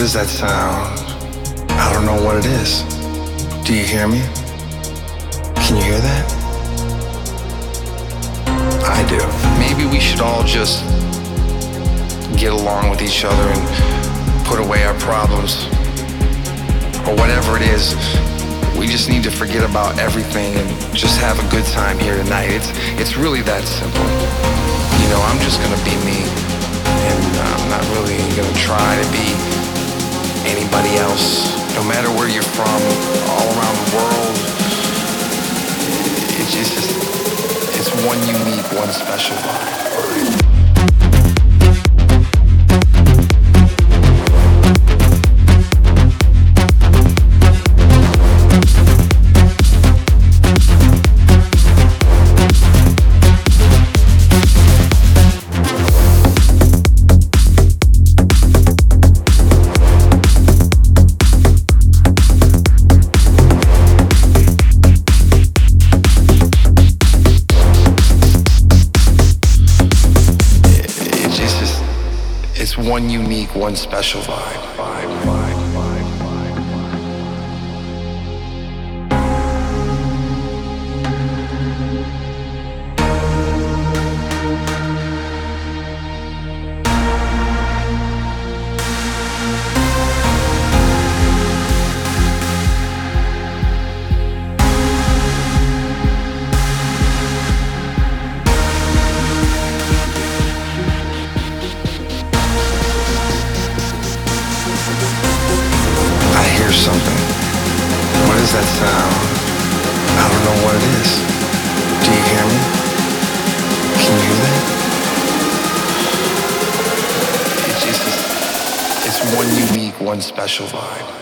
does that sound? I don't know what it is. Do you hear me? Can you hear that? I do. Maybe we should all just get along with each other and put away our problems. Or whatever it is, we just need to forget about everything and just have a good time here tonight. It's really that simple. You know, I'm just gonna be me, and I'm not really gonna try to be anybody else. No matter where you're from, all around the world, it's one unique, one special vibe. One unique, one special vibe. Something. What does that sound? I don't know what it is. Do you hear me? Can you hear that? It's one unique, one special vibe.